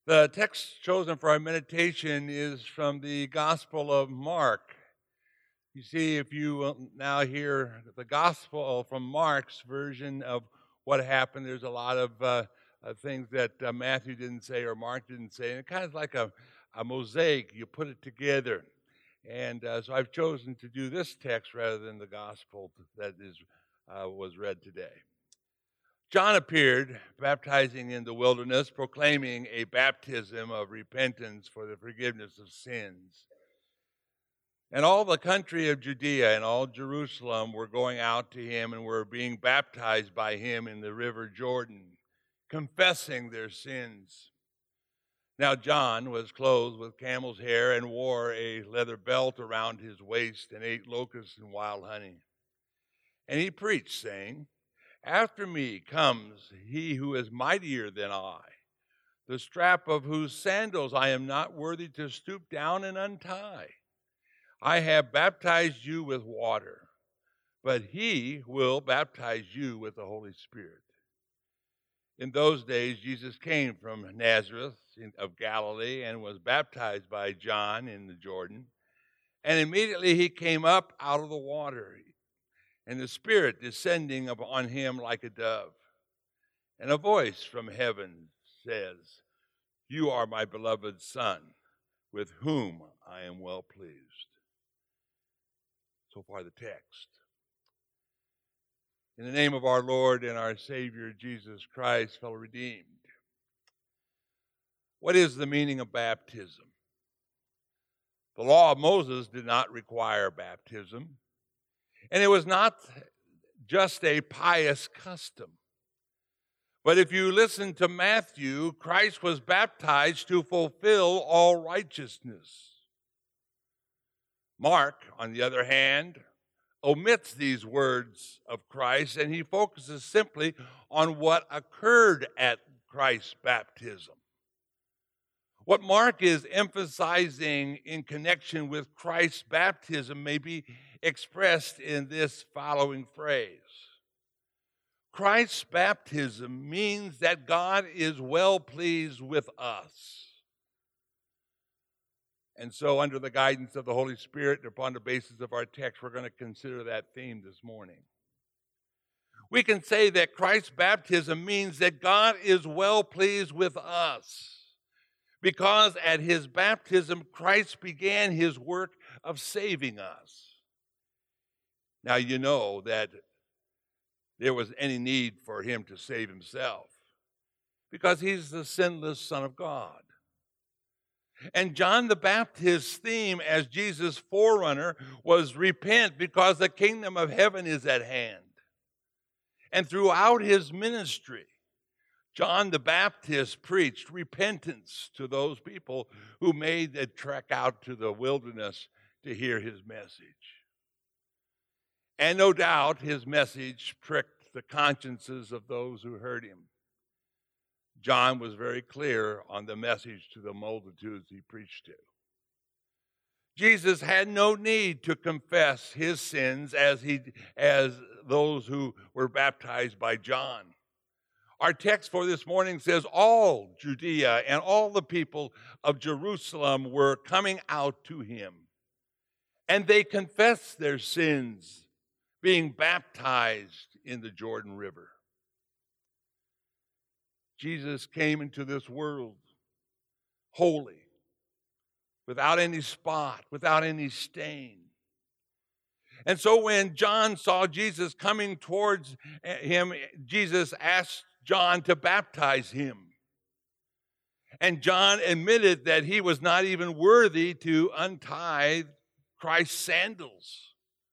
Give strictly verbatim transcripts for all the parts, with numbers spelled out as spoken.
The text chosen for our meditation is from the Gospel of Mark. You see, if you will now hear the Gospel from Mark's version of what happened, there's a lot of uh, uh, things that uh, Matthew didn't say or Mark didn't say. And it kind of like a, a mosaic. You put it together. And uh, so I've chosen to do this text rather than the Gospel that is uh, was read today. John appeared, baptizing in the wilderness, proclaiming a baptism of repentance for the forgiveness of sins. And all the country of Judea and all Jerusalem were going out to him and were being baptized by him in the river Jordan, confessing their sins. Now John was clothed with camel's hair and wore a leather belt around his waist and ate locusts and wild honey. And he preached, saying, "After me comes he who is mightier than I, the strap of whose sandals I am not worthy to stoop down and untie. I have baptized you with water, but he will baptize you with the Holy Spirit." In those days, Jesus came from Nazareth of Galilee and was baptized by John in the Jordan. And immediately he came up out of the water, and the Spirit descending upon him like a dove. And a voice from heaven says, "You are my beloved Son, with whom I am well pleased." So far the text. In the name of our Lord and our Savior, Jesus Christ, fellow redeemed. What is the meaning of baptism? The law of Moses did not require baptism, and it was not just a pious custom. But if you listen to Matthew, Christ was baptized to fulfill all righteousness. Mark, on the other hand, omits these words of Christ, and he focuses simply on what occurred at Christ's baptism. What Mark is emphasizing in connection with Christ's baptism may be expressed in this following phrase. Christ's baptism means that God is well pleased with us. And so, under the guidance of the Holy Spirit and upon the basis of our text, we're going to consider that theme this morning. We can say that Christ's baptism means that God is well pleased with us, because at his baptism, Christ began his work of saving us. Now, you know that there was any need for him to save himself, because he's the sinless Son of God. And John the Baptist's theme as Jesus' forerunner was repent, because the kingdom of heaven is at hand. And throughout his ministry, John the Baptist preached repentance to those people who made the trek out to the wilderness to hear his message. And no doubt his message pricked the consciences of those who heard him. John was very clear on the message to the multitudes he preached to. Jesus had no need to confess his sins as he as those who were baptized by John. Our text for this morning says all Judea and all the people of Jerusalem were coming out to him, and they confessed their sins, being baptized in the Jordan River. Jesus came into this world holy, without any spot, without any stain. And so when John saw Jesus coming towards him, Jesus asked John to baptize him. And John admitted that he was not even worthy to untie Christ's sandals,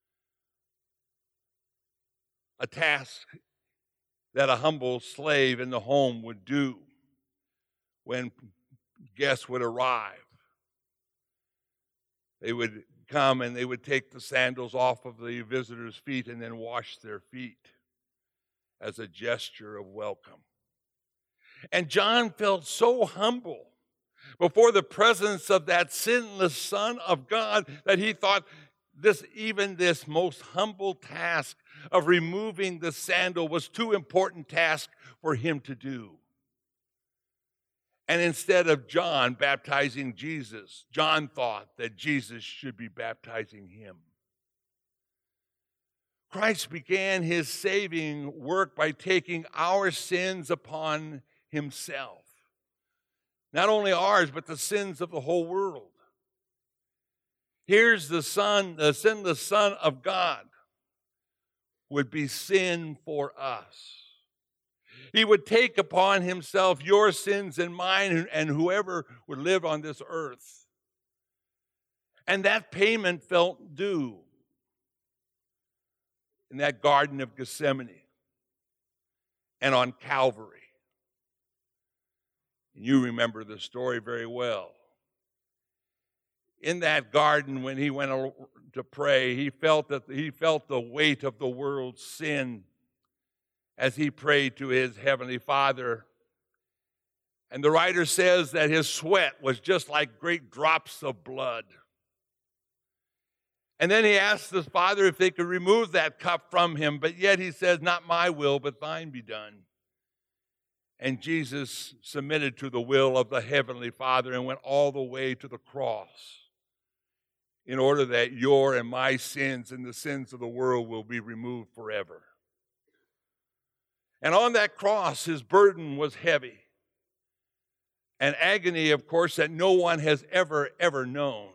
a task that a humble slave in the home would do when guests would arrive. They would come and they would take the sandals off of the visitors' feet and then wash their feet as a gesture of welcome. And John felt so humble before the presence of that sinless Son of God that he thought this, even this most humble task of removing the sandal was too important task for him to do. And instead of John baptizing Jesus, John thought that Jesus should be baptizing him. Christ began his saving work by taking our sins upon himself. Not only ours, but the sins of the whole world. Here's the Son, the sinless Son of God would be sin for us. He would take upon himself your sins and mine and whoever would live on this earth. And that payment felt due in that Garden of Gethsemane and on Calvary. And you remember the story very well. In that garden, when he went to pray, he felt that he felt the weight of the world's sin as he prayed to his heavenly Father. And the writer says that his sweat was just like great drops of blood. And then he asked his Father if they could remove that cup from him, but yet he says, not my will, but thine be done. And Jesus submitted to the will of the heavenly Father and went all the way to the cross in order that your and my sins and the sins of the world will be removed forever. And on that cross, his burden was heavy. An agony, of course, that no one has ever, ever known.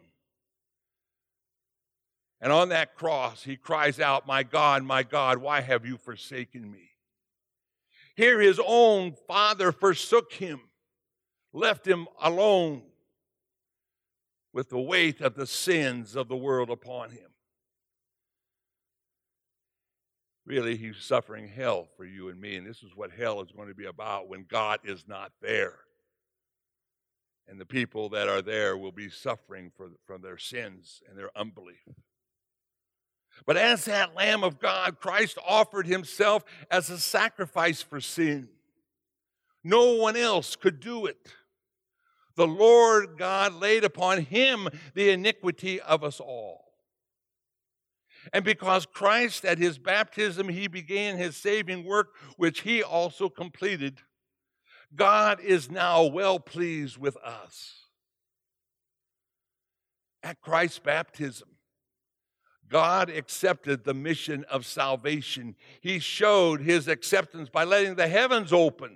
And on that cross, he cries out, my God, my God, why have you forsaken me? Here his own Father forsook him, left him alone with the weight of the sins of the world upon him. Really, he's suffering hell for you and me, and this is what hell is going to be about when God is not there. And the people that are there will be suffering for, from their sins and their unbelief. But as that Lamb of God, Christ offered himself as a sacrifice for sin. No one else could do it. The Lord God laid upon him the iniquity of us all. And because Christ, at his baptism, he began his saving work, which he also completed, God is now well pleased with us. At Christ's baptism, God accepted the mission of salvation. He showed his acceptance by letting the heavens open,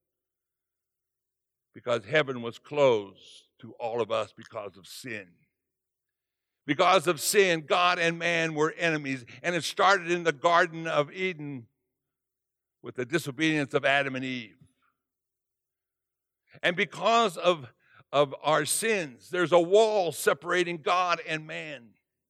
because heaven was closed to all of us because of sin. Because of sin, God and man were enemies, and it started in the Garden of Eden with the disobedience of Adam and Eve. And because of, of our sins, there's a wall separating God and man.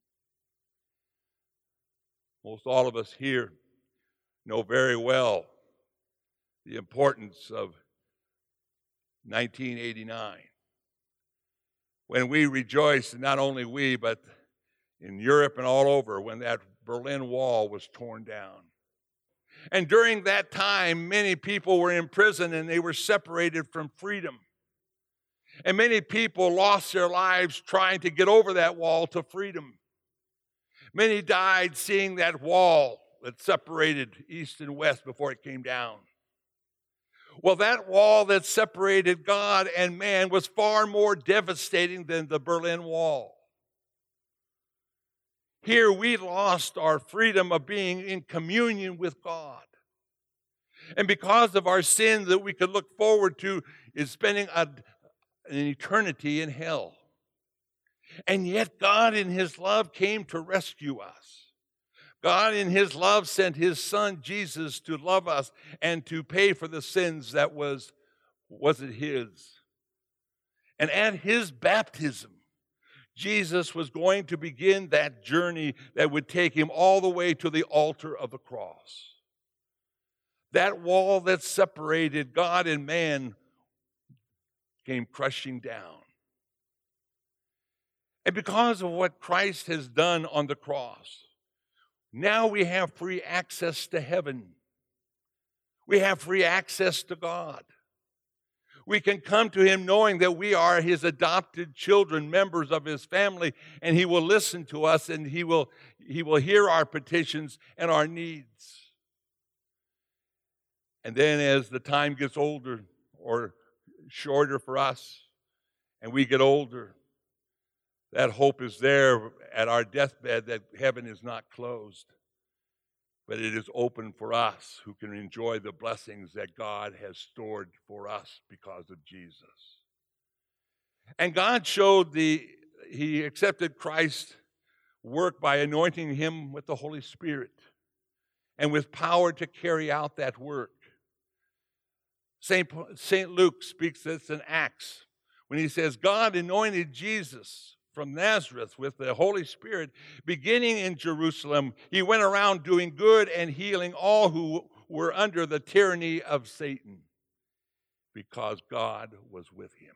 Most all of us here know very well the importance of nineteen eighty-nine. When we rejoiced, and not only we, but in Europe and all over, when that Berlin Wall was torn down. And during that time, many people were in prison and they were separated from freedom. And many people lost their lives trying to get over that wall to freedom. Many died seeing that wall that separated east and west before it came down. Well, that wall that separated God and man was far more devastating than the Berlin Wall. Here we lost our freedom of being in communion with God. And because of our sin that we could look forward to is spending a, an eternity in hell. And yet God in his love came to rescue us. God in his love sent his son Jesus to love us and to pay for the sins that was, wasn't his. And at his baptism, Jesus was going to begin that journey that would take him all the way to the altar of the cross. That wall that separated God and man came crushing down. And because of what Christ has done on the cross, now we have free access to heaven. We have free access to God. We can come to him knowing that we are his adopted children, members of his family, and he will listen to us and he will, he will hear our petitions and our needs. And then as the time gets older or shorter for us and we get older, that hope is there at our deathbed that heaven is not closed, but it is open for us who can enjoy the blessings that God has stored for us because of Jesus. And God showed the, he accepted Christ's work by anointing him with the Holy Spirit and with power to carry out that work. Saint Saint Luke speaks this in Acts when he says, God anointed Jesus from Nazareth with the Holy Spirit, beginning in Jerusalem. He went around doing good and healing all who were under the tyranny of Satan, because God was with him.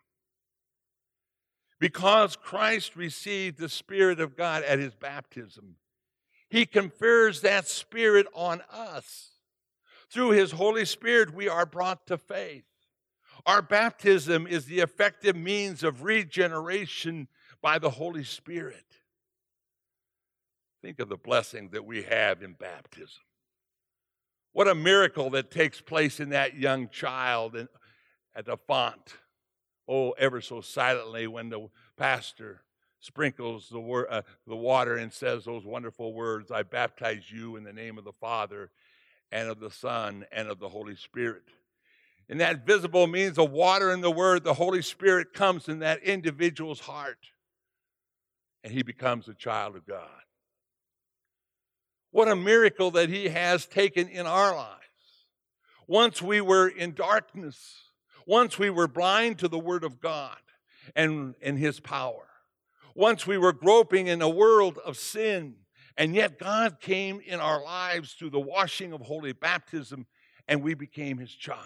Because Christ received the Spirit of God at his baptism, he confers that Spirit on us. Through his Holy Spirit, we are brought to faith. Our baptism is the effective means of regeneration by the Holy Spirit. Think of the blessing that we have in baptism. What a miracle that takes place in that young child in, at the font. Oh, ever so silently when the pastor sprinkles the, wor- uh, the water and says those wonderful words, I baptize you in the name of the Father and of the Son and of the Holy Spirit. And that visible means of water and the Word, the Holy Spirit comes in that individual's heart, and he becomes a child of God. What a miracle that he has taken in our lives. Once we were in darkness, once we were blind to the Word of God and, and his power. Once we were groping in a world of sin, and yet God came in our lives through the washing of holy baptism, and we became his child.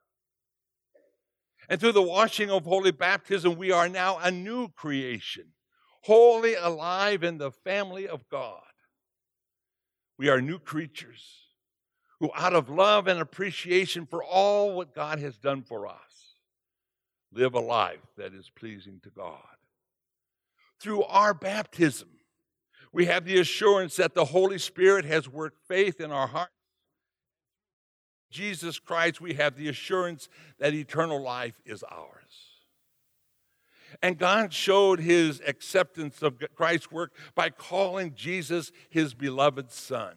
And through the washing of holy baptism, we are now a new creation, wholly alive in the family of God. We are new creatures who, out of love and appreciation for all what God has done for us, live a life that is pleasing to God. Through our baptism, we have the assurance that the Holy Spirit has worked faith in our hearts. Jesus Christ, we have the assurance that eternal life is ours. And God showed his acceptance of Christ's work by calling Jesus his beloved Son.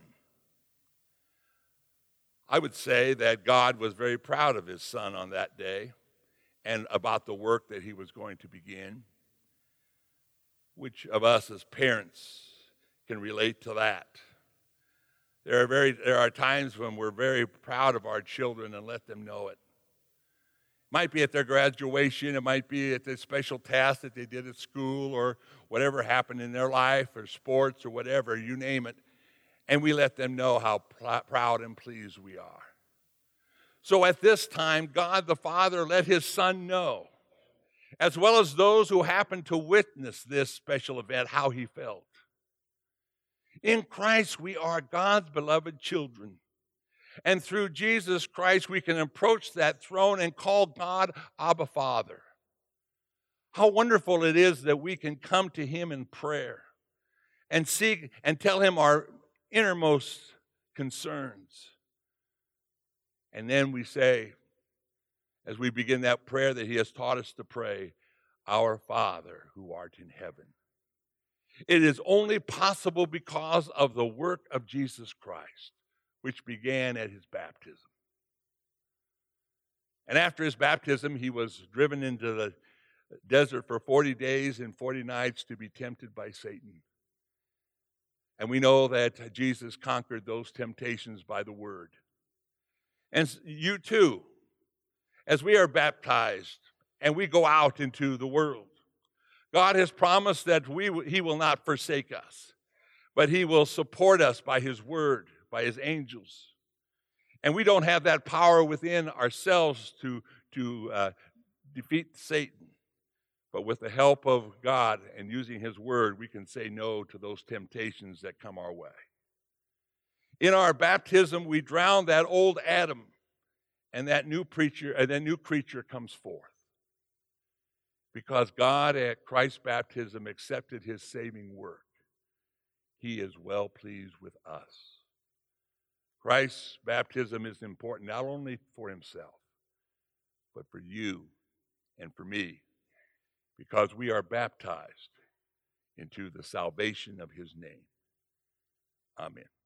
I would say that God was very proud of his Son on that day and about the work that he was going to begin. Which of us as parents can relate to that? There are very there are times when we're very proud of our children and let them know it. It might be at their graduation, it might be at the special task that they did at school, or whatever happened in their life, or sports, or whatever, you name it. And we let them know how pl- proud and pleased we are. So at this time, God the Father let his Son know, as well as those who happened to witness this special event, how he felt. In Christ, we are God's beloved children. And through Jesus Christ, we can approach that throne and call God Abba Father. How wonderful it is that we can come to him in prayer and seek and tell him our innermost concerns. And then we say, as we begin that prayer that he has taught us to pray, Our Father who art in heaven. It is only possible because of the work of Jesus Christ, which began at his baptism. And after his baptism, he was driven into the desert for forty days and forty nights to be tempted by Satan. And we know that Jesus conquered those temptations by the word. And you too, as we are baptized and we go out into the world, God has promised that we, he will not forsake us, but he will support us by his word, by his angels. And we don't have that power within ourselves to, to uh, defeat Satan. But with the help of God and using his word, we can say no to those temptations that come our way. In our baptism, we drown that old Adam, and that new preacher, and that new creature comes forth. Because God at Christ's baptism accepted his saving work, he is well pleased with us. Christ's baptism is important not only for himself, but for you and for me, because we are baptized into the salvation of his name. Amen.